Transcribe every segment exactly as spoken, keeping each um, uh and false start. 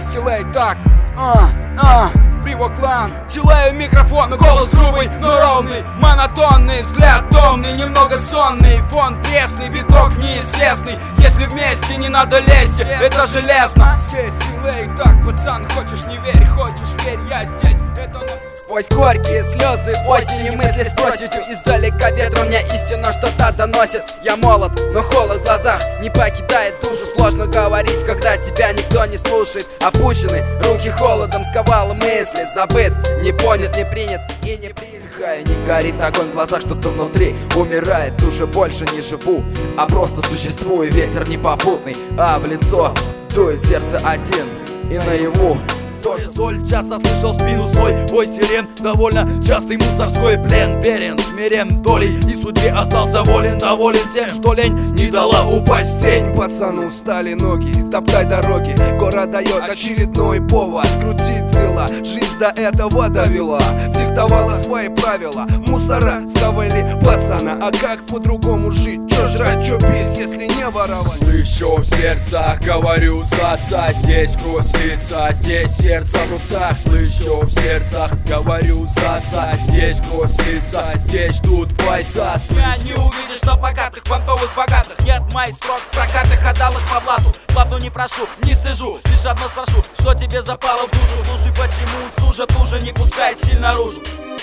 стилей так. А, а, Привоклан. Делаю микрофон, голос грубый, но ровный, монотонный, взгляд томный, немного сонный, фон пресный, биток неизвестный. Если вместе, не надо лезть, это железно. Здесь стилей так, пацан, хочешь не верь, хочешь верь, я здесь, это на... Сквозь горькие слезы осени мысли спросите. Издалека ветром мне истина что-то доносит. Я молод, но холод в глазах не покидает душу. Сложно говорить, когда тебя никто не слушает. Опущены руки холодом, сковало мысли. Забыт, не понят, не принят и не принят. Не горит огонь в глазах, что-то внутри умирает. Уже больше не живу, а просто существую. Ветер не попутный, а в лицо дует сердце один и наяву. Тоже соль, часто слышал в спину свой вой сирен. Довольно частый мусорской плен. Верен, смирен долей и судьбе остался волен. Доволен тем, что лень не дала упасть тень. Пацаны устали ноги, топтай дороги. Город дает очередной повод крутить дела. Жизнь до этого довела, диктовала свои правила. Мусора сковали пацана, а как по-другому жить? Чё жрать, чё пить, если не воровать? Слышу в сердцах, говорю за отца. Здесь кровь слится, здесь сердце в руцах. Слышу в сердцах, говорю за отца. Здесь кровь слится, здесь ждут бойца. Меня не увидишь на плакатах, понтовых богатых. Нет майстров, прокатых, отдалых по блату. Плату не прошу, не стыжу, лишь одно спрошу: что тебе запало в душу? Слушай, почему стужа тужа не пускай стиль наружу?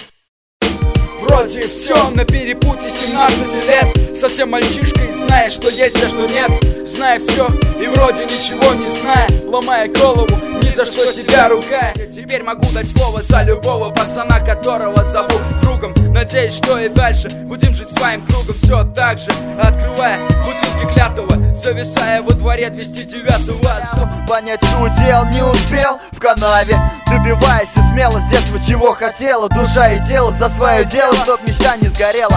Вроде все на перепуте семнадцати лет. Совсем мальчишкой, зная, что есть, а что нет. Зная все и вроде ничего не зная, ломая голову, ни за что себя ругая. Теперь могу дать слово за любого пацана, которого зову другом. Надеюсь, что и дальше будем жить своим кругом. Все так же, открывая бутылки клятого, зависая во дворе двести девятого. Понять удел не успел в канаве, добиваясь и смело с детства чего хотела. Душа и тело за свое дело, чтоб мечта не сгорела.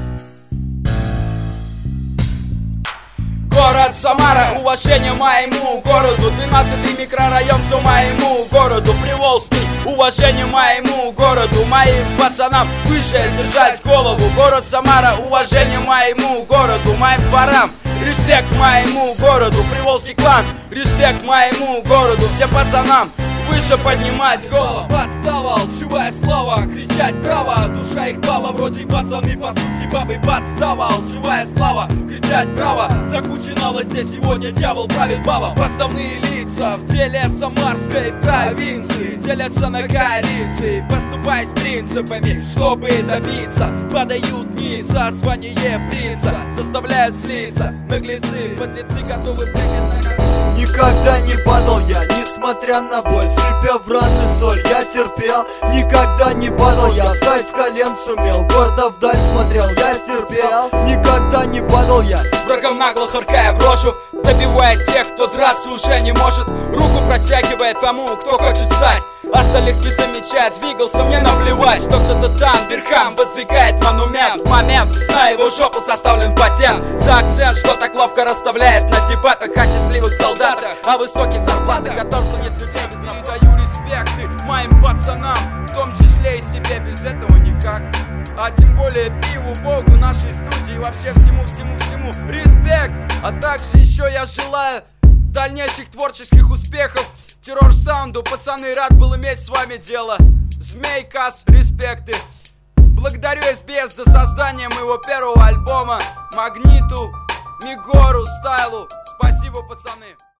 Город Самара, уважение моему городу. Двенадцатый микрорайон, все моему городу. Приволжский, уважение моему городу. Моим пацанам выше держать голову. Город Самара, уважение моему городу. Моим дворам, респект моему городу. Приволжский клан, респект моему городу. Всем пацанам выше поднимать голову. Подставал, живое слово, кричать право. Душа их пала, вроде пацаны, по сути бабы. Подставал, живая слава, кричать право. Закучинало здесь сегодня дьявол правит баба. Подставные лица в теле самарской провинции делятся на коалиции, поступая с принципами, чтобы добиться. Подают вниз за звание принца, заставляют слиться наглецы, подлецы, готовы принять. Никогда не падал я, несмотря на боль. Шипя в раны соль, я терпел. Никогда не падал я, встать с колен сумел. Гордо вдаль смотрел, я терпел. Никогда не падал я, врагом нагло харкая в рожу, добивая тех, кто драться уже не может. Руку протягивает тому, кто хочет стать. Остальных не замечает, двигался, мне наплевать, что кто-то там верхам воздвигает монумент. В момент на его жопу составлен патент за акцент, что так ловко расставляет на дебатах о счастливых солдатах, о высоких зарплатах, о том, что нет людей без работы. Даю респекты моим пацанам, в том числе и себе, без этого никак. А тем более пиву, богу, нашей студии, вообще всему-всему-всему респект. А также еще я желаю дальнейших творческих успехов Террор Саунду. Пацаны, рад был иметь с вами дело. Змейкас, респекты. Благодарю эс би эс за создание моего первого альбома. Магниту, Мигору, Стайлу. Спасибо, пацаны.